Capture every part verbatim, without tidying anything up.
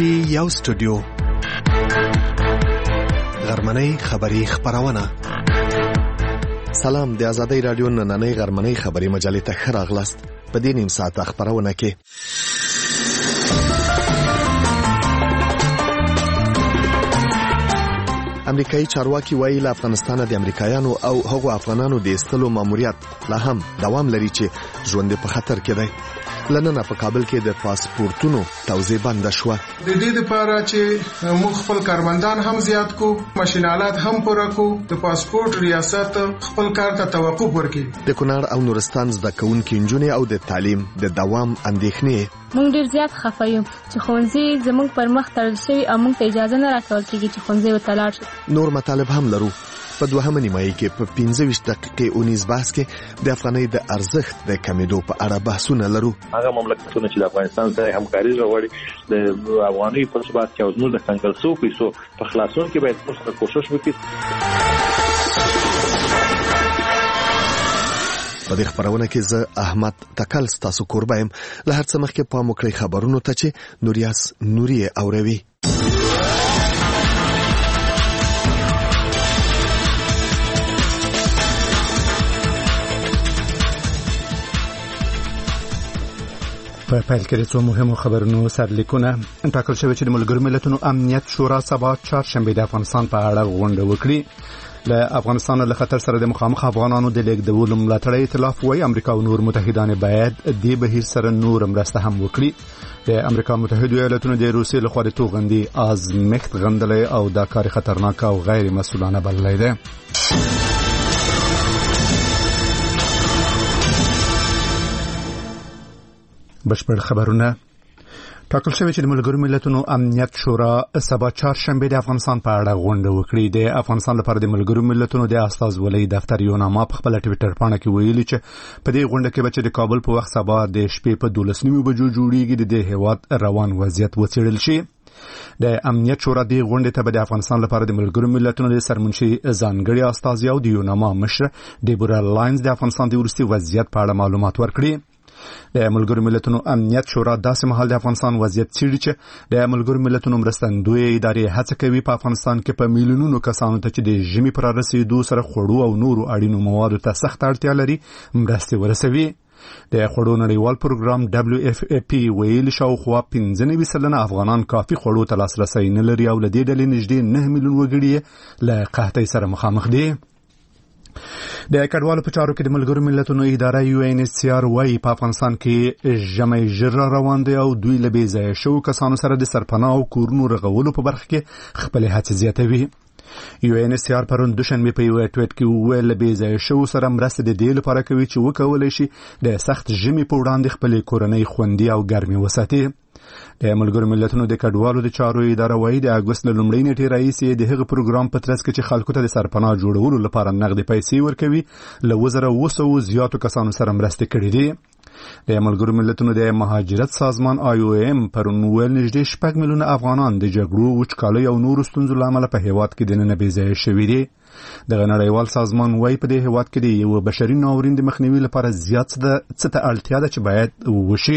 کې یو سټوډیو غرمنۍ خبری خبرونه. سلام، د آزادۍ رادیو نننۍ غرمنۍ خبری مجلې ته ښه راغلاست. په دې نیم ساعت خبرونه کې امریکایي چارواکي وایي له افغانستان د امریکایانو او هغو افغانانو د ایستلو ماموریت لا هم دوام لري چې ژوند په خطر کې دی. لنن په کابل کې د پاسپورتونو توزیع بند شو. د دې لپاره چې موږ خپل کارمندان هم زیات کو، ماشینالات هم پوره کو، د پاسپورت ریاست خپل کار ته توقف ورکړي. د کونړ او نورستان زده کوونکي نجونې او د تعلیم د دوام اندېښنې. موږ ډیر زیات خفه یو چې ښوونځي زموږ پر مخ تړل شوي او موږ ته اجازه نه راکول کېږي چې ښوونځي ته لاړ شو. نور مطالب هم لرو. په دوهمه نیمایي کې په پنځه ویشت دقیقې اونیز بحث کې د افغانۍ د ارزښت د کمیدو په اړه بحثونه لرو. هغه مملکتونه چې د افغانستان سره همکاري غواړي د افغانۍ په ثبات کې او زموږ د څنګه څو پیسو په خلاصون کې باید موږ کوشش وکړو. په دې خبرونه کې زه احمد تکل ستاسو کوربه يم. له هر څه مخکې پام وکړئ خبرونو ته چې نوریاس نوري اوروي. په پیل کې د څو مهمو خبرونو سرلیکونه. ټاکل شوی چې د ملګرو ملتونو امنیت شورا سبا چهارشنبه د افغانستان په اړه غونډه وکړي. له افغانستان له خطر سره د مخامخ افغانانو د لیږدولو ملاتړ ائتلاف وايي امریکا او نور متحدان باید د بهیر سره نور مرسته هم وکړي. د امریکا متحده ایالاتونو د روسیې لخوا د توغندي ازمخت غندلې او دا کار خطرناک او غیر مسؤلانه بللی دی. بشپړ خبرونه. ټاکل شوی چې د ملګرو ملتونو امنیت شورا سبا چهارشنبه د افغانستان په اړه غونډه وکړي. د افغانستان لپاره د ملګرو ملتونو د استازولۍ دفتر یو نامه په خپل ټویټر باندې کې ویلي چې په دې غونډه کې به چې د کابل په وخت سبا د شپې په دولس نیمو بجو جوړیږي د هیواد روان وضعیت وڅېړل شي. د امنیت شورا د غونډې ته د افغانستان لپاره د ملګرو ملتونو د سرمنشي ځانګړي استازي او د یو نامه مشر ډیبورا لاینز د افغانستان د وروستي وضعیت په اړه معلومات ورکړي. د ملګرو ملتونو امنیت شورا داسې مهال د افغانستان وضعیت څېړي چې د ملګرو ملتونو مرستندویه ادارې هڅه کوي په افغانستان کې په میلیونونو کسانو ته چې د ژمي پر رسیدو سره خوړو او نورو اړینو موادو ته سخت اړتیا لري مرستې ورسوي. د خوړو نړیوال پروګرام دبليو اف پی ویل شاوخوا پنځه نوي سلنه افغانان کافي خوړو ته لاسرسی نه لري او له دې ډلې نږدې نه میلیون وګړي له قحطۍ سره مخامخ دي. د کډوالو په چارو کې د ملګرو ملتونو اداره یو ان ایچ سی آر وايي په افغانستان کې ژمی ژر روان دی او دوی له بې ځایه شوو کسانو سره د سرپناه او کورونو رغولو په برخه کې خپلې هڅې زیاتوي. یو ان ایچ سی آر پرون دوشنبه په یو ټویټ کې وویل له بې ځایه شوو سره مرسته د دې لپاره کوي چې وکولای شي د سخت ژمي په وړاندې خپلې کورنۍ خوندي او ګرمې وساتي. د ملګرو ملتونو د کډوالو د چارو اداره وايي د اګوست له لومړۍ نیټې راهیسې د هغه پروګرام په ترڅ کې چې خلکو ته د سرپناه جوړولو لپاره نغدي پیسې ورکوي له وزره وسو زیاتو کسانو سره مرسته کړې دي. د ملګرو ملتونو د مهاجرت سازمان آی او ایم پرون ویل نږدې شپږ میلیونه افغانان د جګړو وچکالۍ او نورو ستونزو له امله په هیواد کې دننه بې ځایه شوي دي. دغه نړیوال سازمان وايي په دې هیواد کې د یو بشري ناورین د مخنیوي لپاره زیات څه ته اړتیا ده چې باید وشي.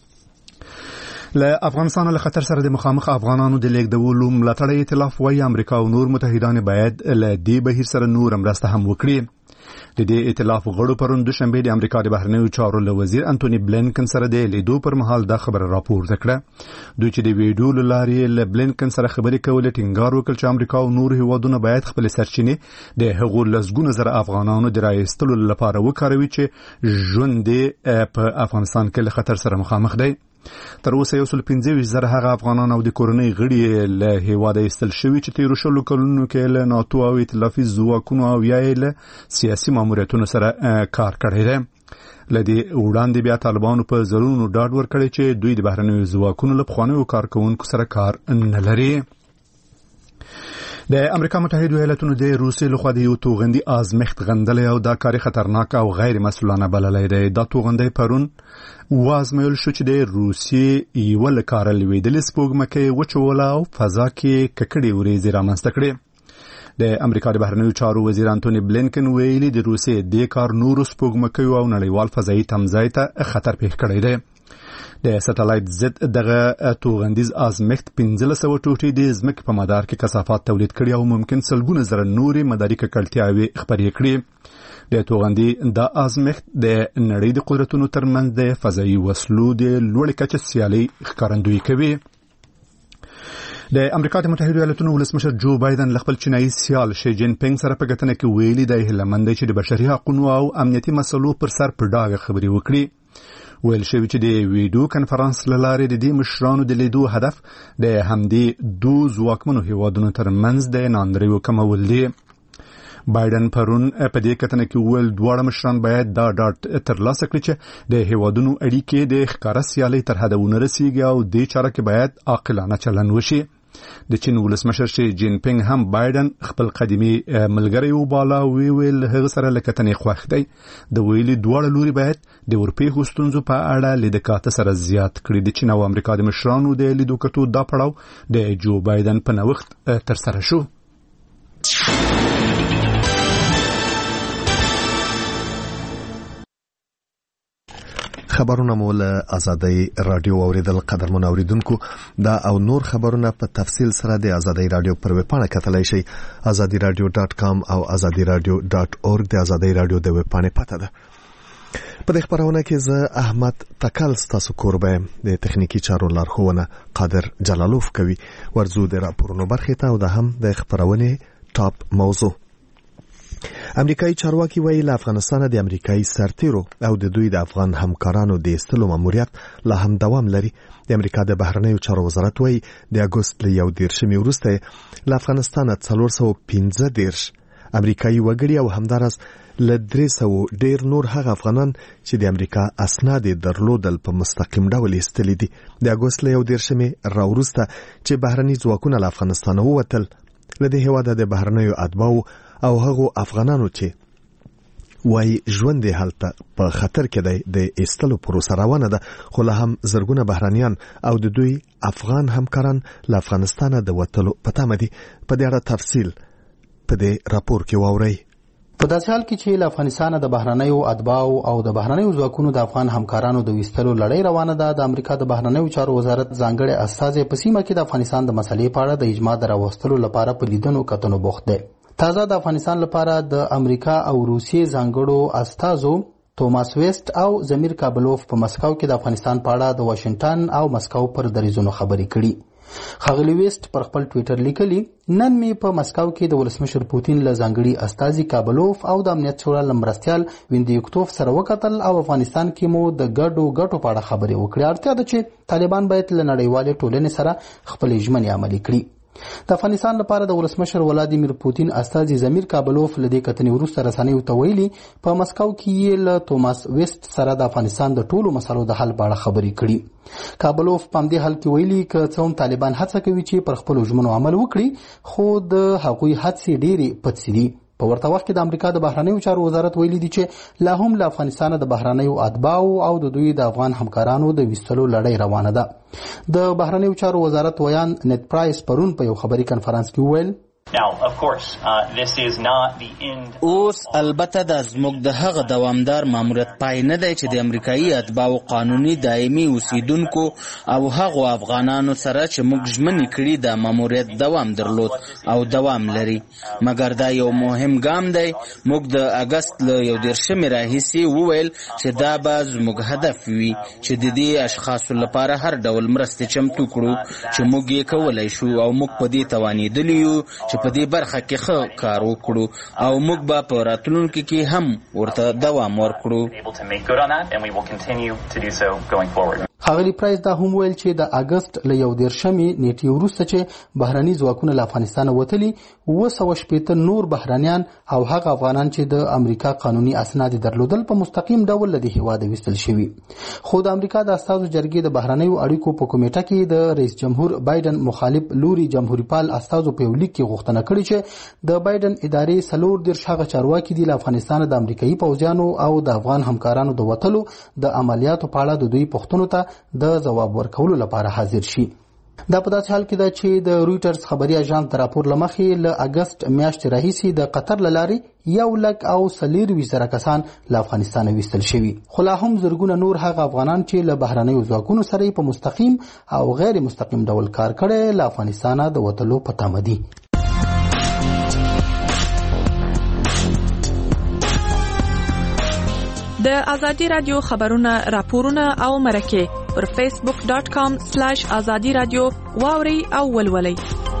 له افغانستان له خطر سره د مخامخ افغانانو د لیږدولو ملاتړ ائتلاف وايي امریکا او نور متحدان باید له دې بهیر سره نور مرسته هم وکړي. د دې ائتلاف غړو پرون دوشنبه د امریکا د بهرنیو چارو له وزیر انټونی بلینکن سره د لیدو پر مهال دا خبره راپورته کړه. دوی چې د ویډیو له لارې له بلینکن سره خبرې کولې ټینګار وکړ چې امریکا او نور هیوادونه باید خپل سرچینې د هغو لسګونه زره افغانانو د راایستلو لپاره وکاروي چې ژوند په افغانستان کې له خطر سره مخامخ دی. تر اوسه یو سل پنځه ویشت زره هغه افغانان او د کورنۍ غړي له هیواده ایستل شوي چې تیرو شلو کلونو کې له ناتو او ائتلافي ځواکونو او یا له سیاسي ماموریتونو سره کار کړی دی. له دې وړاندې بیا طالبانو په زرونو ډاډ ورکړی چې دوی د بهرنیو ځواکونو له پخوانیو کارکوونکو سره کار نه لري. د امریکا متحده ایالاتونو د روسیې لخوا د یو توغندي ازمخت غندلې او دا کار خطرناک او غیر مسؤلانه بللی دی. دا توغندي پرون وازمایل شو چې د روسیې یو لکاره لویدلې سپوږمکۍ وچوله او فضا کې ککړې وریځې رامنځته کړې. د امریکا د بهرنیو چارو وزیر انټونی بلینکن ویلي د روسیې د کار نورو سپوږمکیو او نړیوال فضایي تمځای ته خطر پیښ کړی دی. د سټلایټ ضد دغه توغندیز ازمخت پنځلس سوه ټوټې د ځمکې په مدار کې کثافات تولید کړي او ممکن سلګونه زره نورې مداري ککړتیاوې خپرې کړي. د توغندي د ازمخت د نړۍ د قدرتونو ترمنځ د فضایي وسلو د لوړې کچې سیالي ښکارندویي کوي. د امریکا د متحده ایالاتونو ولسمشر جو بایدن خپل چینایي سیال شي جین پینګ سره په ګټنه کې ویلي دی هیلهمند چې د بشري حقوقو او امنیتي مسلو پر سر په ډاګه خبرې وکړي. ویل شوی چې د ویډیو کانفرنس لاره د دې مشرانو د لیدو هدف د همدې دوه ځواکمنو هیوادونو ترمنځ د ناندریو کمول دی. بایدن پرون په دې کتنه کې ویل دواړه مشران باید دا ډاټ ترلاسه کړي چې د هیوادونو اړیکې د ښکارا سیالي تر حد ونه رسیږي او د چاره کې باید عاقلانه چلند وشي. د چین ولسمشر شي جین پینګ هم بایدن خپل قدیمي ملګری وباله وی ویل هغه سره لکتنې خوښ دی. د ویلي دواړه لوري باید د اروپای ستونزو په اړه لیدکات سره زیات کړي. د چین او امریکا د مشرانو د لیدو کتو دا پړاو د جو بایدن په نوښت تر سره شو. خبرونه مول ازادي رادیو اوریدل قدر منوریدونکو دا او نور خبرونه په تفصیل سره د ازادي رادیو پر ویب پاڼه کتلای شئ azadi radio dot com او azadi radio dot org د ازادي رادیو د ویب پاڼې پته ده. په دې خبرونه کې زه احمد تکل ستاسو کوربه د تخنیکی چارو لارښوونه قادر جلالوف کوي. ورزو د راپورونو برخه ته او د هم د خبرونه ټاپ موضوع. امریکایي چارواکي وایي له افغانستان د امریکایي سرتیرو او د دوی د افغان همکارانو د ایستلو ماموریت لا هم دوام لري. د امریکا د بهرنیو چارو وزارت وایي د اګوست له یو دیرشمې وروسته له افغانستان څلور سوه پنځه دیرش امریکایي وګړي او همدارس له درې سوه ډیر نور هغه افغانان چې د امریکا اسناد درلودل په مستقیم ډول ایستلي دي. د اګوست له یو دیرشمې راوروسته چې بهرني ځواکونه له افغانستان ووتل له دې هیواده د بهرنیو اتباعو او هغو افغانانو چې وای ژوند هلته په خطر کې دی د ایستلو پروسه روانه ده، خو له هم زرګونه بهرانيان او د دوی افغان همکاران له افغانستانه د وتلو په تمه دي. په دې اړه تفصیل په دې راپور کې واورئ. په داسې حال کې چې له افغانستانه د بهرنیو اتباعو او د بهرنیو ځواکونو د افغان همکارانو د ویستلو لړۍ روانه ده، د امریکا د بهرنیو چارو وزارت ځانګړی استازی په سیمه کې د افغانستان د مسلې په اړه د اجماع د راوستلو لپاره په لیدنو کتنو بوخت دی. تازه د افغانستان لپاره د امریکا او روسیې ځانګړو استازو توماس ویست او زمیر کابلوف په مسکو کې د افغانستان په اړه د واشنگټن او مسکو پر دریځونو خبرې کړي. ښاغلي ویست پر خپل ټویټر لیکلي، نن می په مسکو کې د ولسمشر پوتین له ځانګړي استازي کابلوف او د امنیت شورا له مرستیال ویندیکتوف سره وکتل او افغانستان کې مو د ګډو ګټو په اړه خبرې وکړې. اړتیا ده چې طالبان باید له نړیوالې ټولنې سره خپلې ژمنې عملي کړي. د افغانستان لپاره د ولسمشر ولادیمیر پوتین استازي زمیر کابلوف له دې کتنې وروسته رسنیو ته ویلي په مسکو کې یې له توماس ویست سره د افغانستان د ټولو مسلو د حل په اړه خبرې کړي. کابلوف په همدې حال کې ویلي که څه هم طالبان هڅه کوي چې پر خپلو ژمنو عمل وکړي، خو د هغوی هڅې ډېرې پڅې دي. په ورته وخت کې د امریکا د بهرنیو چارو وزارت ویلي دي چې لا هم له افغانستانه د بهرنیو اتباعو او د دوی د افغان همکارانو د ویستلو لړۍ روانه ده. د بهرنیو چارو وزارت ویان نیت پرایس پرون په یو خبري کنفرانس کې وویل، Now, of course, uh, this is not the end. اوس البته د زموږ د هغه دوامدار ماموریت پای نه دی چې د امریکایي اتباعو قانوني دایمي اوسیدونکو او هغو افغانانو سره چې موږ ژمنې کړي د ماموریت دوام درلود او دوام لري. مګر دا یو مهم ګام دی. موږ د اګست له یو دیرشمې راهیسې وویل چې دا به زموږ هدف وي چې د دې اشخاصو لپاره هر ډول مرستې چمتو کړو چې موږ یې کولی شو او موږ په دې توانېدلي یو چې په دې برخه کې ښه کار وکړو او موږ به په راتلونکي کې هم ورته دوام ورکړو. ښاغلي پرایس دا هم ویل چې د اګست له یو دیرشمې نیټې وروسته چې بهرني ځواکونه له افغانستانه وتلي، اوه سوه شپېته نور بهرنیان او هغه افغانان چې د امریکا قانوني اسناد درلودل په مستقیم ډول له دې هیواده ویستل شوي. خو د امریکا د استازو جرګې د بهرنیو اړیکو په کمیټه کې د رئیس جمهور بایدن مخالف لوري جمهوریت پال استازو په یو لیک کې غوښتنه کړې چې د بایدن ادارې څلور دېرش هغه چارواکي دي له افغانستانه د امریکایي پوځیانو او د افغان همکارانو د وتلو د عملیاتو په اړه د دوی پوښتنو ته د ځواب ورکولو لپاره حاضر شي. دا په داسې حال کې ده چې د رويټرز خبري اژانس د راپور لمخې له اگست میاشتې راهیسې د قطر له لارې یو لک او څلور زره کسان له افغانستان ویستل شوي، خو لا هم زرګونه نور هغه افغانان چې له بهرنیو ځواکونو سره په مستقیم او غیر مستقیم ډول کار کړی له افغانستانه د وتلو په تمه دي. د ازادي رادیو خبرونه راپورونه او مرکه پر فیسبوک ډاٹ کام سلیش ازادي رادیو واوري او ولولي.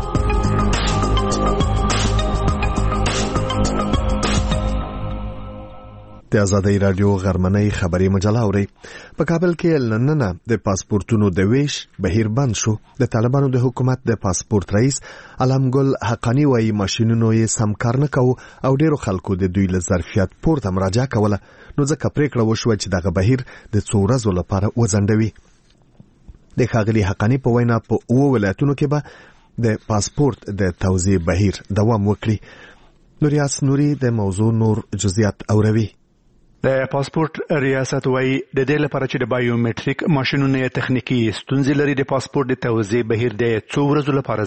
د ازادي رادیو غرمنۍ خبري مجله اوري. په کابل کې لننه د پاسپورتونو د ویش بهیر بند شو. د طالبانو د حکومت د پاسپورت رئیس علمګل حقانی وايي ماشينونو یې سم کار نه کوي او ډیرو خلکو د دوی له ظرفیت پورته مراجعه کوله، نو ځکه پریکړه وشوه چې دغه بهیر د څو ورځو لپاره وځنډوي. د ښاغلي حقانی په وینا په اوه ولایتونو کې به د پاسپورت د توزیع بهیر دوام وکړي. نوریاس نوري د موضوع نور جزئیات اوروي. د پاسپورت ریاست وايي د دې لپاره چې د بایومټریک ماشینونو تخنیکی ستونزې لري د پاسپورت د توزیع بهیر د څو ورځو لپاره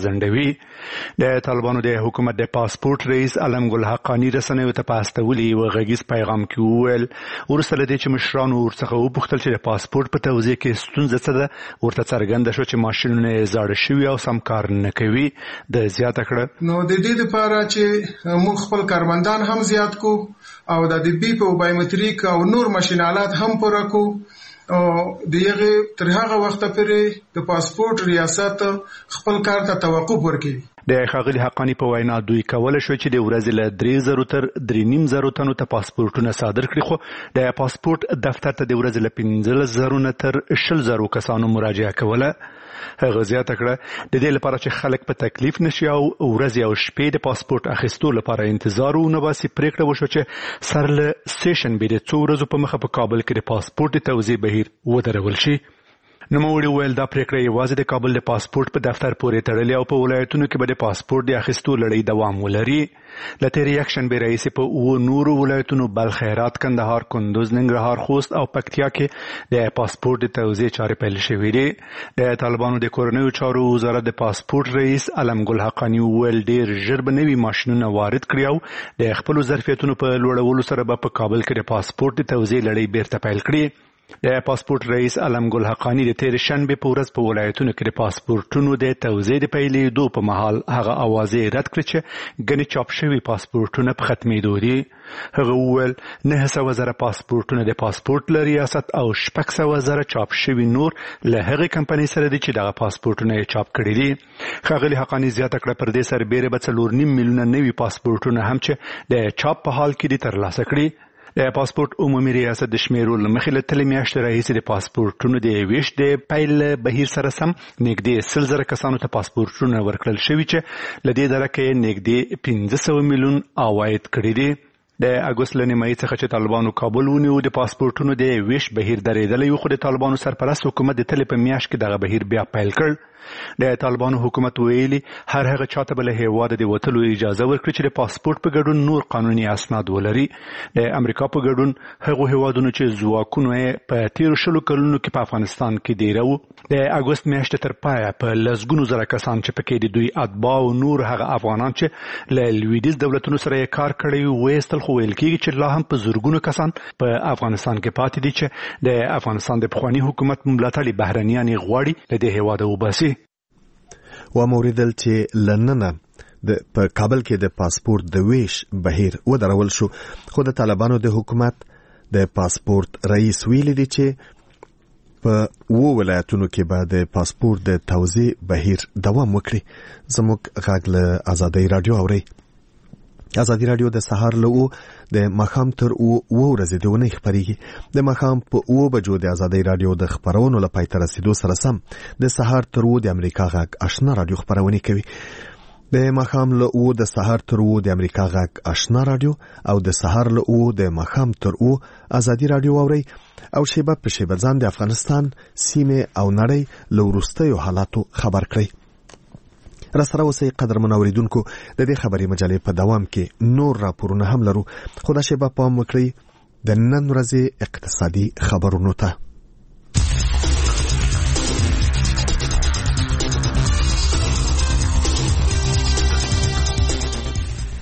ځنډوي. د طالبانو د حکومت د پاسپورت رئیس علمګل حقانی رسنیو ته پاستولي و غږیز پیغام کې وویل ورسره د چې مشرانو ورڅخه وپوښتل چې د پاسپورت په توزیع کې ستونزه څه ده، ورته څرګنده شو چې ماشینونه زاړه شوي او سم کار نه کوي. د زیاته کړه نو د دې لپاره چې موږ خپل کارمندان هم زیات کو او د دې بي په بایومټریک او نور ماشینالات هم پوره کو او دغه تر هغه وخت پورې د پاسپورت ریاست خپل کار ته توقف ورکړي. د ښاغلي حقانی په وینا دوی کولای شو چې د ورځې له درې زرو تر درې نیم زرو تنو ته پاسپورتونه صادر کړي، خو د پاسپورت دفتر ته د ورځې له پنځلس زرو نه تر شل زرو کسانو مراجعه کوله. هغه زیاته کړه د دې لپاره چې خلک په تکلیف نشي او ورځې او شپې د پاسپورت اخیستو لپاره انتظار ونه باسي، پریکړه وشو چې سر له سیشن به د څو ورځو په مخه په کابل کې د پاسپورت توزیع بهیر ودرول شي. نوموړي ویل دا پریکړه یوازې د کابل د پاسپورت په دفتر پورې تړلې او په ولایتونو کې به د پاسپورت د اخیستو لړۍ دوام ولري. له تېرې یکشنبې راهیسې په اووه نورو ولایتونو بلخ، هرات، کندهار، کندوز، ننګرهار، خوست او پکتیا کې د پاسپورت د توزیع چارې پیل شوې دي. د طالبانو د کورنیو چارو وزارت د پاسپورت رئیس علمګل حقانی ویل ډېر ژر به نوي ماشینونه وارد کړي او د خپلو ظرفیتونو په لوړولو سره به په کابل کې د پاسپورت د توزیع لړۍ بیرته پیل کړي. د پاسپورت رئیس علمګل حقانی د تېرې شنبې په ورځ په ولایتونو کې د پاسپورتونو د توزیع د پیلېدو په مهال هغه اوازې رد کړې چې ګڼې چاپ شوي پاسپورتونه په ختمېدو دي. هغه وویل نه سوه زره پاسپورتونه د پاسپورت له ریاست او شپږ سوه زره چاپ شوي نور له هغې کمپنۍ سره دي چې دغه پاسپورتونه یې چاپ کړي دي. ښاغلي حقانی زیاته کړه پر دې سربیره به څلور نیم میلیونه نوي پاسپورتونه هم چې د چاپ په حال کې دي ترلاسه کړي. د پاسپورت عمومي ریاست د شمیرو له مخې له تلې میاشتې راهیسې د پاسپورتونو د ویش د پیل بهیر سره سم نږدې سل زره کسانو ته پاسپورتونه ورکړل شوي چې له دې درکه یې نږدې پنځه سوه میلیون عواید کړي دي. د اګوست له نیمایي څخه چې طالبانو کابل ونیو د پاسپورتونو د ویش بهیر درېدلی و، خو د طالبانو سرپرست حکومت د تلې په میاشت کې دغه بهیر بیا پیل کړ. د طالبانو حکومت ویلي هر هغه چاته به له هیواده د وتلو اجازه ورکړي چې د پاسپورت په ګډون نور قانوني اسناد ولري. د امریکا په ګډون هغو هیوادونو چې ځواکونه یې په تیرو شلو کلونو کې په افغانستان کې دیره وو د اګوست میاشتې تر پایه په لسګونو زره کسان چې پکې د دوی اتباع او نور هغه افغانان چې له لویدیځ دولتونو سره یې کار کړی ویستل، خو ویل کېږي چې لا هم په زرګونو کسان په افغانستان کې پاتې دي چې د افغانستان د پخواني حکومت ملاتړي بهرنیان یې غواړي له دې هیواده وباسي. و موریدل چې لننه د په کابل کې د پاسپورت د ویش بهیر ودرول شو، خو د طالبانو د حکومت د پاسپورت رئیس ویلي دی چې په اووه ولایتونو کې به د پاسپورت د توزیع بهیر دوام وکړي. زموږ غږ له ازادي رادیو اوري. ازادي رادیو د سهار له او د ماښام تر او ورځې د ونې خبرېږي. د ماښام په او بجو د ازادي رادیو د خبرونو له پای ته رسیدو سره سم د سهار تر او د امریکا غږ آشنا رادیو خبرونه کوي. د ماښام له او د سهار تر او د امریکا غږ آشنا رادیو او د سهار له او د ماښام تر او ازادي رادیو اوري او شیبه په شیبه ځان د افغانستان سیمه او نړۍ له وروستیو حالاتو خبر کړي. راسره اوسئ قدرمن اوریدونکو، د دې خبري مجلې په دوام کې نور راپورونه هم لرو، خو دا شیبه پام وکړئ د نن ورځې اقتصادي خبرونو ته.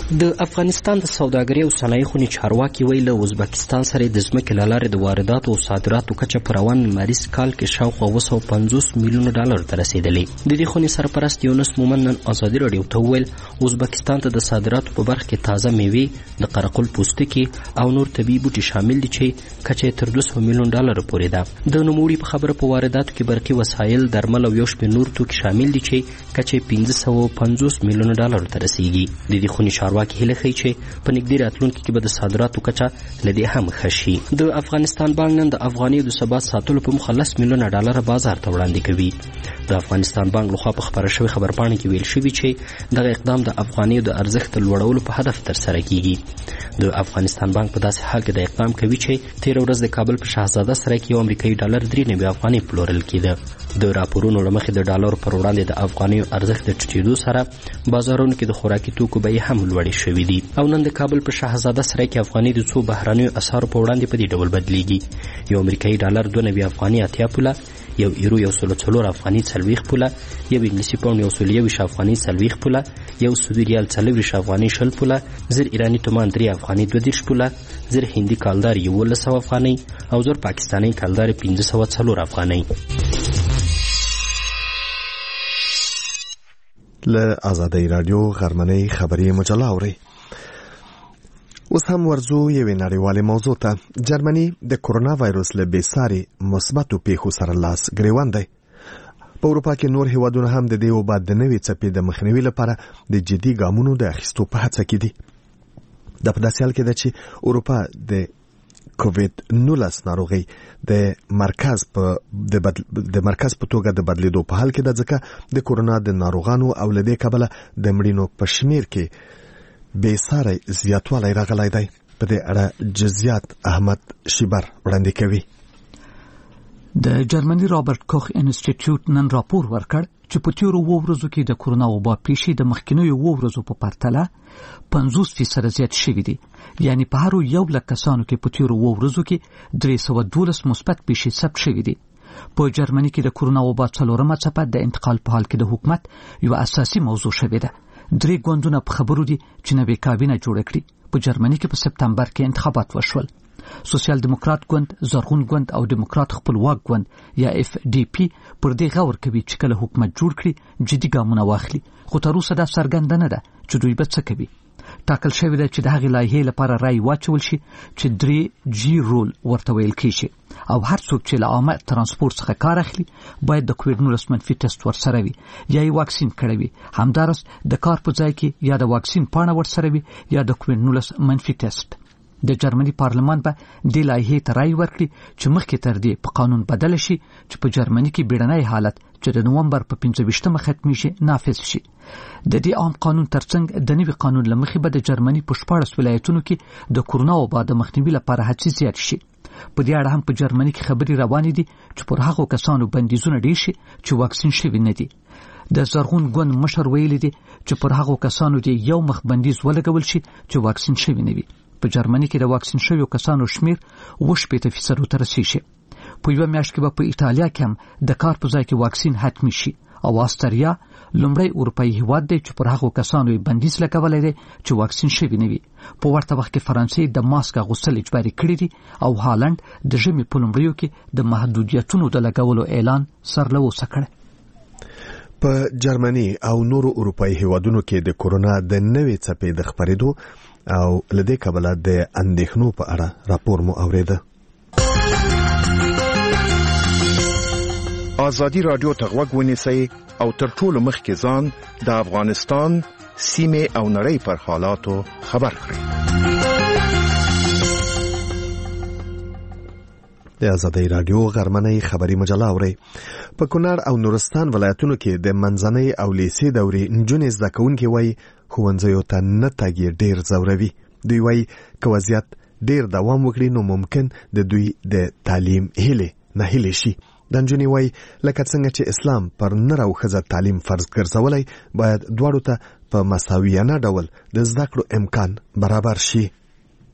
د افغانستان د سوداګرۍ او صنایع خونې چارواکي وایي له ازبکستان سره د ځمکې له لارې د وارداتو او صادراتو کچه په روان لمریز کال کې شاوخوا اوه سوه پنځوس میلیونه ډالرو ته رسېدلې. د دې خونې سرپرست یونس مومن نن ازادي راډیو ته وویل ازبکستان ته د صادراتو په برخه کې تازه میوې، د قرقل پوستکي او نور طبیعي بوټي شامل دي چې کچه تر دوه سوه میلیون ډالرو پورې ده. د نوموړي په خبره په وارداتو کې برقي وسایل، درمل او یو شمېر نور توکي شامل دي چې کچه پنځه سوه پنځوس میلیونه ډالرو ته رسیږي. د دې خونې چارواکي کې هیله ښیي چې په نږدې راتلونکي کې به د صادراتو کچه له دې هم ښه شي. د افغانستان بانک نن د افغانیو د ثبات ساتلو په موخه لس میلیونه ډالره بازار ته وړاندې کوي. د افغانستان بانک لخوا په خپاره شوې خبرپاڼه کې ویل شوي چې دغه اقدام د افغانیو د ارزښت د لوړولو په هدف ترسره کیږي. د افغانستان بانک په داسې حال کې د اقدام کوي چې تېره ورځ د کابل په شهزاده سرای کې یو امریکایي ډالر درې نوي افغانۍ پلورل کېده. د راپورونو له مخې د ډالرو پر وړاندې د افغانیو ارزښت د ټیټېدو سره بازارونو کې د خوراکي توکو بیې هم لوړې شوي دي. او نن د کابل په شهزاده سرای کې افغانۍ د څو بهرنیو اسعارو په وړاندې په دې ډول بدلیږي. یو امریکایي ډالر دوه نوي افغانۍ اتیا پوله، یو ایرو یو سلو څلور افغانۍ څلوېښت پوله، یو انګلیسي پاونډ یو سلو یوویشت افغانۍ څلوېښت پوله، یو سعودي ریال څلورویشت افغانۍ شل پوله، زر ایراني تومان درې افغانۍ دوه دېرش پوله، زر هندي کالدار یولس سوه افغانۍ او زر پاکستاني کالدار پنځه سوه څلور افغانۍ. له آزادۍ راډیو غرمنۍ خبري مجله اورئ. اوس هم ورځو یوې نړیوالې موضوع ته. جرمني د کرونا وایرس له بېساري مثبتو پیښو سره لاس ګریوان دی. په اروپا کې نور هیوادونه هم د دې وبا د نوې څپې د مخنیوي لپاره د جدي ګامونو د اخیستو په هڅه کې دي. دا په داسې حال کې ده چې اروپا د کووید نولس ناروغي د مرکز په د بدل د مرکز په توګه د بدلیدو په حال کې ده، ځکه د کرونا د ناروغانو او له دې کبله د مړینو په شمیر کې بې ساري زیاتوالی راغلی دی. په دې اړه جزئیات احمد شیبر وړاندې کوي. د جرمني رابرټ کوخ انسټیټیوټ نن راپور ورکړ چې په تیرو اوو ورځو کې د کرونا وبا پیښې د مخکینیو اوو ورځو په پرتله پنځوس فیصده زیات شوي دي. یعنی په هر یو لک کسانو کې په تیرو اوو ورځو کې درې سوه دولس مثبت پیښې ثبت شوي دي. په جرمني کې د کرونا وبا څلورمه څپه د انتقال په حال کې د حکومت یو اساسي موضوع شوې ده. درې ګوندونه په خبرو دي چې نوې کابینه جوړه کړي. په جرمني کې په سپتمبر کې انتخابات وشول. سوسیال دیموکرات ګوند، زرغون ګوند او دیموکرات خپلواک ګوند یا اف ډي پی پر دې غور کوي چې کله حکومت جوړ کړي جدي ګامونه واخلي، خو تر اوسه دا څرګنده نه ده چې دوی به څه کوي. ټاکل شوی ده چې د هغې لایحې لپاره رای واچول شي چې درې جی رول ورته ویل کېږي او هر څوک چې له عامه ترانسپورت څخه کار اخلي باید د کووید نولس منفي ټسټ ورسره وي یا یې واکسین کړی وي. همداراز د کار په ځای کې یا د واکسین پاڼه ورسره وي یا د کووید نولس منفي ټسټ. د جرمني پارلمان به دې لایحې ته رای ورکړي چې مخکې تر دې په قانون بدل شي چې په جرمني کې بیړنی حالت چې د نومبر په پنځه ویشتمه ختمیږي نافذ شي. د دې عام قانون ترڅنګ د نوي قانون له مخې به د جرمني په شپاړس ولایتونو کې د کرونا وبا د مخنیوي لپاره هڅې زیات شي. په دې اړه هم په جرمني کې خبرې روانې دي چې پر هغو کسانو بندیزونه ډېر شي چې واکسین شوي نه دي. د زرغون ګوند مشر ویلي دي چې پر هغو کسانو دې یو مخ بندیز ولګول شي چې واکسین شوي نه وي. په جرمني کې د واکسین شویو کسانو شمیر اوه شپېته فیصدو ته رسیږي. په یوه میاشت کې به په ایټالیا کې هم د کار په ځای کې واکسین حتمي شي او استرالیا لومړی اروپایي هیواد دی چې پر هغو کسانو یې بندیز لګولی دی چې واکسین شوي نه وي. په ورته وخت کې فرانسې د ماسک اغوستل اجباري کړي دي او هالند د ژمي په لومړیو کې د محدودیتونو د لګولو اعلان سرلوسه کړی. په جرمني او نورو اروپایي هیوادونو کې د کرونا د نوې څپې د خپرېدو او لدې کبله د اندېښنو په اړه راپور مو اوریده. آزادي راډیو ته غوږ ونیسئ او تر ټولو مخکې ځان د افغانستان سیمې او نړۍ پر حالاتو خبر کړئ. د آزادۍ راډیو غرمنۍ خبري مجله اورئ. په کونړ او نورستان ولایتونو کې د منځنۍ او لیسې دورې نجونې زده کوونکې وایي ښوونځیو ته نه تګ یې ډېر ځوروي. دوی وایي که وضعیت ډېر دوام وکړي نو ممکن د دوی د تعلیم هیلې ناهیلې شي. د نجونې وایي لکه څنګه چې اسلام پر نر او ښځه تعلیم فرض ګرځولی باید دواړو ته په مساویانه ډول د زده کړو امکان برابر شي.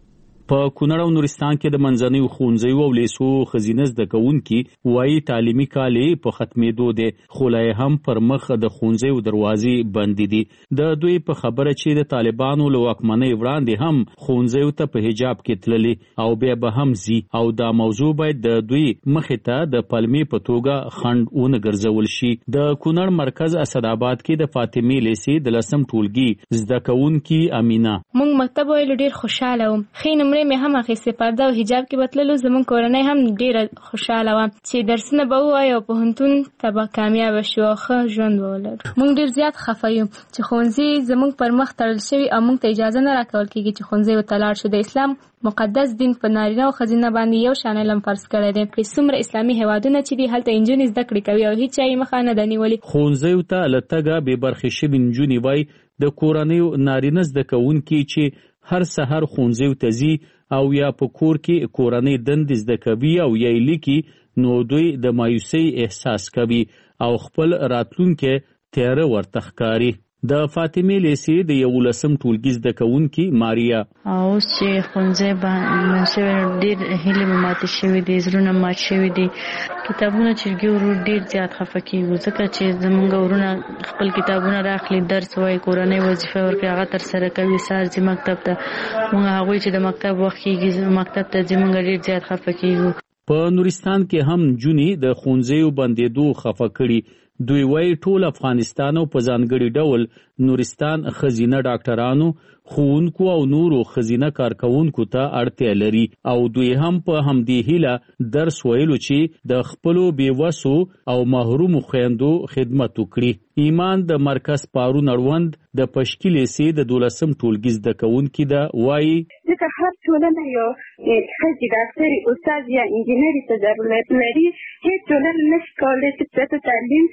په کونړ او نورستان کې د منځنیو ښوونځیو او لیسو ښځینه زده کوونکي وایي تعلیمي کال په ختمېدو دی، خو لا هم پر مخ د ښوونځیو دروازې بندې دي. د دوی په خبره چې د طالبانو له واکمنۍ وړاندې هم ښوونځیو ته په حجاب کې تللي او بیا به هم ځي، او دا موضوع باید د دوی مخې ته د پلمې په توګه خنډ ونه ګرځول شي. د کونړ مرکز اسداباد کې د فاطمې لیسې د لسم ټولګي زده کوونکي امینا: موږ مکتب ویل ډیر خوشاله وم، خې نمرې مې هم اخیستې، پرده او حجاب کې بتللو، زموږ کورنۍ هم ډیره خوشاله وه چې درسونه به ووایو او پوهنتون ته به کامیابه شو او ښه ژوند به ولرو. موږ ډیر زیات خفه یو چې ښوونځي زموږ پر مخ تړل شوي او موږ ته اجازه نه راکول کېږي چې ښوونځیو ته لاړ شو. د اسلام مقدس دین په نارینه او ښځینه باندې یو شان علم فرض کړی دی. په څومره اسلامي هیوادونه چې دي هلته نجونې زده کړې کوي او هیڅ چا یې مخه نه ده نیولې. ښوونځیو ته له تګه بې برخې شوي نجونې وایي د کورنیو نارینه زده کوونکي چې هر سحر ښوونځیو ته ځي او یا په کور کې کورنۍ دندې زده کوي او یا یې لیکي، نو دوی د مایوسۍ احساس کوي او خپل راتلونکی تیاره ورته ښکاري. د فاطمې لیسې د یولسم ټولګي زده کوونکي ماریا: اوس چې ښوونځی بند شوی ډېر هیلې مې ماتې شوي دي، زړونه مات شوي دي. کتابونه چې ورور ډېر زیات خفه کېږو ځکه چې زمونږ ورونه خپل کتابونه راخلي، درس وایي، کورنۍ وظیفه ورکوي، هغه ترسره کوي، سهار ځي مکتب ته. موږ هغوی چې د مکتب وخت کېږي مکتب ته ځي، موږ ډېر زیات خفه کېږو. په نورستان کې هم نجونې د ښوونځیو بندېدو خفه کړي. دوی وایي ټول افغانستان او په ځانګړي ډول نورستان ښځینه ډاکټرانو، ښوونکو او نورو ښځینه کارکوونکو ته اړتیا لري او دوی هم په همدې هیله درس ویلو چې د خپلو بېوسو او محرومو خویندو خدمت وکړي. ایمان د مرکز پارون اړوند د پشکي لیسې د دولسم ټولګي زده کوونکي ده، وایي ځکه هر ټولنه یو ښځې ډاکټري، استاد یا انجینري ته ضرورت لري. هیڅ ټولنه نشي کولی چې پرته تعلیم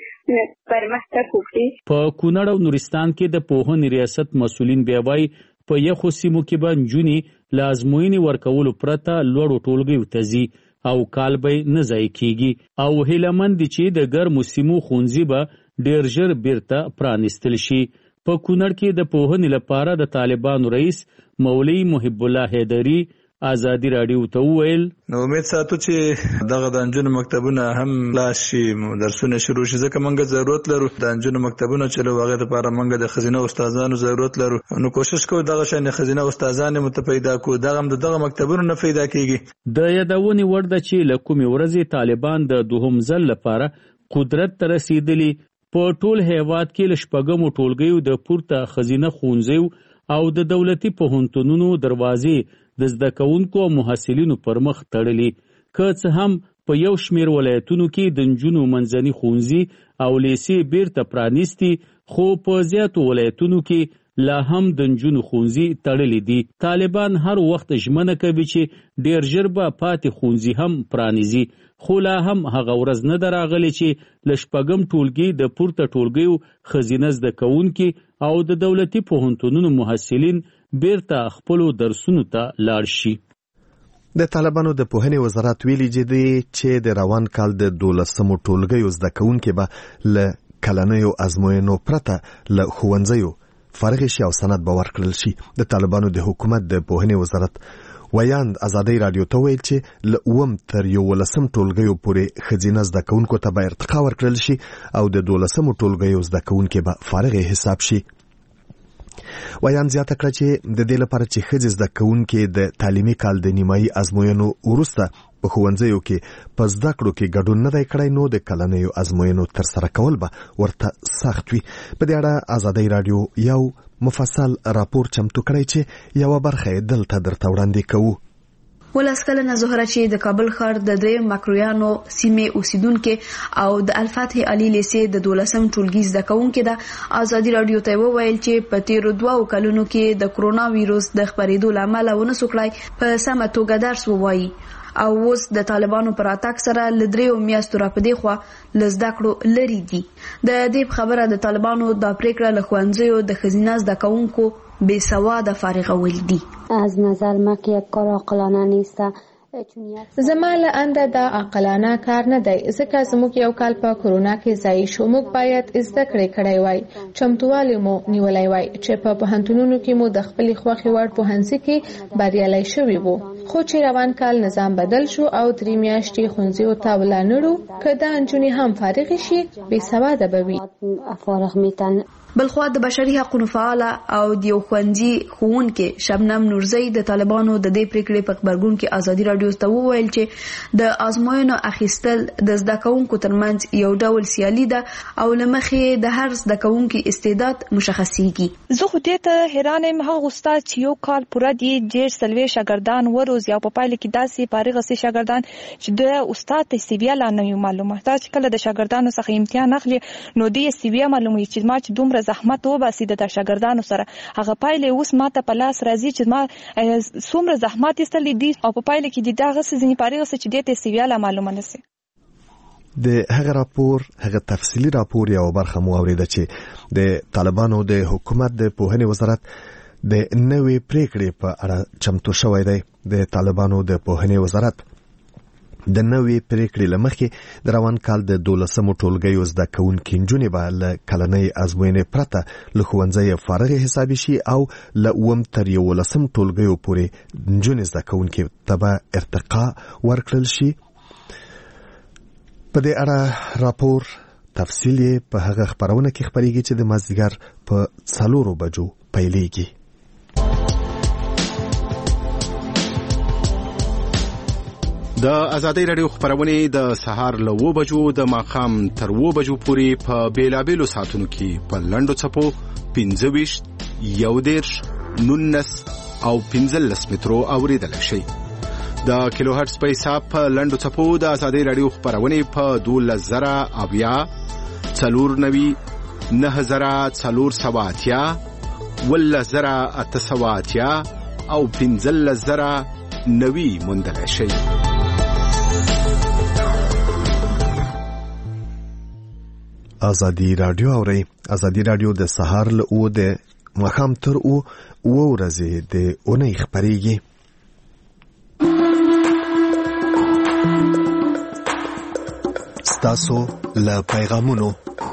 پرمختګ وکړي. په کونړ او نورستان کې د پوهنې ریاست مسؤلین بیا وایي په یخو سیمو کې به نجونې له ازموینې ورکولو پرته لوړو ټولګیو ته ځي او کال به نه ضایع کېږي او هیله مند دي چې د ګرمو سیمو ښوونځي به ډېر ژر بیرته پرانیستل شي. په کونړ کې د پوهنې لپاره د طالبانو رئیس مولوي محب الله حیدري ازادي راډیو ته وویل: نو امید ساتو چې دغه د نجونو مکتبونه هم خلاص شي، درسونه شروع شي، ځکه موږ ضرورت لرو د نجونو مکتبونه چې له هغې لپاره موږ د ښځینه استادانو ضرورت لرو. نو کوشش کوو دغه شان ښځینه استادانې مو ته پیدا کړو، دغه هم د دغه مکتبونو نه پیدا کېږي. د یادونې وړ ده چې له کومې ورځې طالبان د دوهم ځل لپاره قدرت ته رسېدلي، په ټول هیواد کې له شپږمو ټولګیو د پورته ښځینه ښوونځیو او د دولتي پوهنتونونو دروازې د زده کوونکو او محصلینو پر مخ تړلي. که څه هم په یو شمیر ولایتونو کې د نجونو منځني ښوونځي او لیسې بیرته پرانیستي، خو په زیاتو ولایتونو کې لا هم د نجونو ښوونځي تړلي دي. طالبان هر وخت ژمنه کوي چې ډیر ژر به پاتې ښوونځي هم پرانیزي، خو لا هم هغه ورځ نه ده راغلې چې له شپږم ټولګي د پورته ټولګیو ښځینه زده کوونکي او د دولتي پوهنتونونو محصلین بیرته خپلو درسونو ته لاړ شي. د طالبانو د پوهنې وزارت ویلي دی چې د روان کال د دولسمو ټولګیو زده کوونکي به له کلنیو ازموینو پرته له ښوونځیو فارغ شي او سند به ورکړل شي. د طالبانو د حکومت د پوهنې وزارت ویاند ازادي راډیو ته ویل چې له اووم تر یولسم ټولګیو پورې ښځینه زده کوونکو ته به ارتقا ورکړل شي او د دولسمو ټولګیو زده کوونکي به فارغ حساب شي. ویان زیاته کړه چې د دې لپاره چې ښځې زده کوونکي د تعلیمي کال د نیمایي ازموینو وروسته په ښوونځیو کې په زده کړو کې ګډون نه دی کړی، نو د کلنیو ازموینو ترسره کول به ورته سخت وي. په دې اړه ازادي راډیو یو مفصل راپور چمتو کړی چې یوه برخه یې دلته درته وړاندې کوو. ولس کلنه زهره چې د کابل ښار د دریم مکرویانو سیمې اوسیدونکو او د الفتح علي لیسې د دولسم ټولګي زده کوونکو د ازادي راډیو ته وویل چې په تیرو دوو کلونو کې د کرونا وایروس د خپرېدو لامل ونه سوکړای په سمه توګه درس ووایي او اوس د طالبانو پر اتاک سره لدریو میاشتو را پدې خو لزده کړو لري دي. د دې خبره د طالبانو د پریکړه له ښوونځیو د ښځینه زده کوونکو بی سواد فارغ ولدی. از نظر ما که یک کار عاقلانه نیست، زما له انده دا عاقلانه کار نه دی، ځکه زموږ یو کال په کورونا کې ځای شو. موږ باید زده کړې کړی وای، چمتووالی مو نیولی وای چې په پوهنتونونو کې مو د خپلې خوښې وړ پوهنځي کې بریالی شوي وو. خو چې روان کال نظام بدل شو او درې میاشتې ښوونځیو ته ولاړو، که دا نجونې هم فارغې شي بې سواده به وي. بلخوا د بشري حقوقو فعال او د یو ښوونځي ښوونکې شبنم نورزی د طالبانو د دې پریکړې په خبرګون کې ازادي رادیو ته وویل چې د ازموینو اخیستل د زده کوونکو ترمنځ یو ډول سیالي ده او لمخې د هر زده کوونکي استعداد مشخصيږي. زه خو دې ته حیران یم، هغه استاد چې یو کال پوره دی ډېر سلوي شاګردان وروز یا په پایله کې داسې فارغ سي شاګردان چې د استاد ته سی وی لا نه معلومه. دا چې کله د شاګردانو څخه امتحان اخلي نو دې سی وی معلومه چې ما چې دومره زحمت وباسي د شاګردانو سره، هغه پایله اوس ماته په لاس راځي چې ما څومره زحمت ایستلی دي او په پایله کې د دغه ځینې فارغ سي چې دې ته سی وی لا معلومه نشي. د هغه راپور هغه تفصیلی راپور یو برخه مو اوریده چې د طالبانو د حکومت د پوهنې وزارت د نوې پریکړې په اړه چمتو شوی دی. د طالبانو د پوهنې وزارت د نوې پریکړې لمخې د روان کال د دولسمو ټولګیو زده کوونکي نجونې به له کلنۍ ازموینې پرته له ښوونځي فارغې حسابي شي او له اووم تر یولسم ټولګیو پورې نجونې زده کوونکي ته به ارتقا ورکړل شي. په دې اړه راپور تفصیل یې په هغه خبرونه کې خبرېږي چې د مازدیګر په څلورو بجو پیلېږي. د ازادي رادیو خبرونه د سهار له و بجو د ماخام تر و بجو پورې په بیلابېلو ساعتونو کې په لنډو چپو پنځه ویشت، یو دېرش، نولس او پنځلس مترو اوریدل شي. د کیلو هرتز په حساب په لنډو چپو د ازادي رادیو خبرونه په دولس زره اویا، څلور نوي، نه زره څلور سوه اتیا، ولس زره اته سوه اتیا او پنځلس زره نوي موندل شي. ازادي رادیو اوري ازادي رادیو د سهار له او د مخام تر او او ورځې د اونۍ خبرېږي. ستاسو له پیغامونو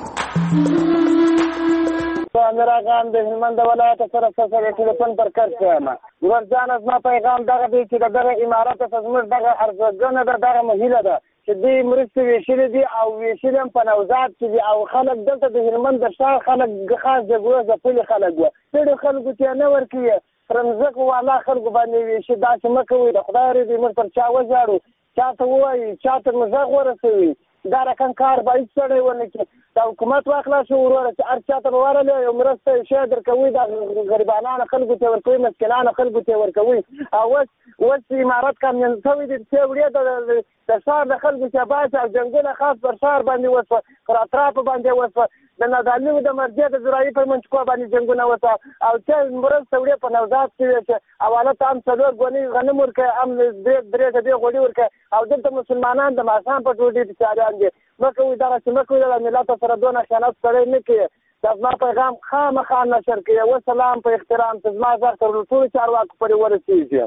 امیر اغام د هلمند ولایت سره سره ټلیفون پر کار کوم. ورځان از ما پیغام دغه دی چې دغه امارات فزمر دغه ارزګنه دغه مهیله ده چې دې مرستې ویشلې دي او ویشلې په نوزاد کې او خلک دلته د هلمند د شاه خلک خاص د ګوز د پلي خلک و ډېر خلکو ته نه ورکیه رمزق والا خلکو باندې ویشي دا چې مکه وي د خدای دې مر پر چا وځاړو چاته وایي چاته مزغ ورسوي دا رقم کار باید سره ونه کې دا حکومت واخلا شو وروره چې هر چاته ورله یو مرسته شي درکوي د غریبانو خلکو ته ورکوي مسکینانو خلکو ته ورکوي او وس وس امارات کامیان ثوی دي چې وړي د د شهر د خلکو چې باید او جنگونه خاص پر شهر باندې وسو پر اطراف باندې وسو د نادانو د مرجع د زراعي په منځ کې باندې جنگونه وسو او چې مرسته وړي په نوزاد کې چې حواله تام څلور غونی غنم ورکه ام درې درې د غوړي ورکه او دلته مسلمانان د ماخام په ټوډي تیاریان دي مکه وي دا چې مکه وي د ملت سره دونه خیانت سره نه کوي. زما پیغام خامخا نشر کړئ. والسلام په احترام زما زر تر ټولو چارواکو پورې ورسیږي.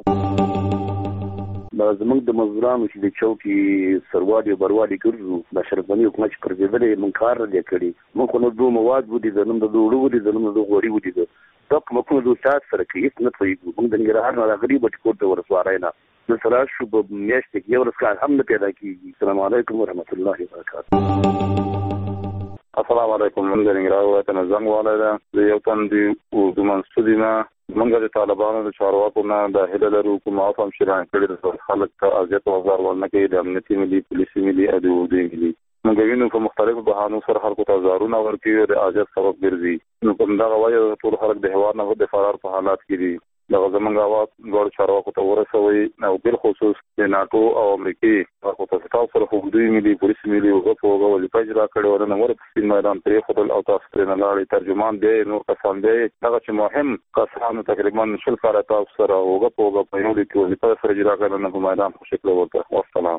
زمونږ د مزدورانو چې د چوکي سروالي بروالي ګرځو د شرفني حکومت چې پرځېدلې من کار لري کړی مونږ نو دوه مواد ودی د نوم د دوړو ودی د نوم د غوړي ودی د تک مکو د استاد سره کې هیڅ نه کوي. موږ د نګرهار نه غریب ټکوټ ته ورسوارای نه د سره شو په میاشت کې یو ورځ هم نه پیدا کیږي. السلام علیکم ورحمت الله وبرکاته. السلام علیکم. من د نګرهار ته نظم والده د یو تن دی او د منصودینا منګه د طالبانو د چارواکو نه د هله لرو کوم افهم شران کړي د خلک ته اذیت او ضرر ورنه کوي د امنیتي ملي پولیسي ملي ادو دی ملي موږ وینو په مختلفو بهانو سره خلکو ته زارونه ورکوي او د اذیت سبب ګرځي. نو کوم دا وایي ټول خلک د هوار نه د فرار په حالات کې دي. دغه زمونږ اواز ګور چارواکو ته ورسوي او بل خصوص د ناتو او امریکای په تاسو سره خو دوی ملي پولیس ملي او په وګړي پېژرا کړي ورنه مور په میدان پرې خپل او تاسو پرې نه لاړې ترجمان دی نو کسان دی دغه چې مهم کسانو تقریبا شل کال تاسو سره وګ په وګ په یو کې وظیفه سره اجرا کړي نه په میدان خو شکل ورته. والسلام.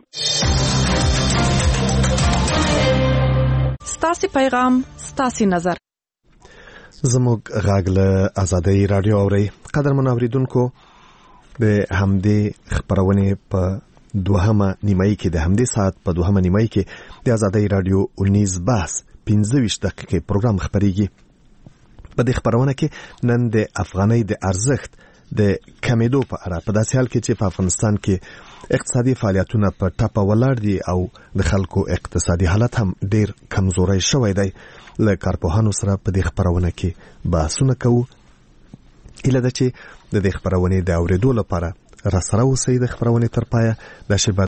ستاسو پیغام ستاسو نظر زموږ غږ له ازادي رادیو اوري. قدر منوریدونکو د همدې خبرونه په دوهمه نیمایي کې د همدې ساعت په دوهمه نیمایي کې د ازادۍ رادیو اونیز بحث پنځه ویشت دقیقې پروګرام خبريږي. په دې خبرونه کې نن د افغانۍ د ارزښت د کمیدو په اړه په داسې حال کې چې په افغانستان کې اقتصادي فعالیتونه په ټاپه ولاړ دي او د خلکو اقتصادي حالت هم ډیر کمزوري شوی دی. له کارپوهانو سره په دې خبرونه کې بحثونه کوو. اله د چې د دې خبرونه د اوریدو لپاره را سره اوسئ. د خبرونه تر پایه د شبکې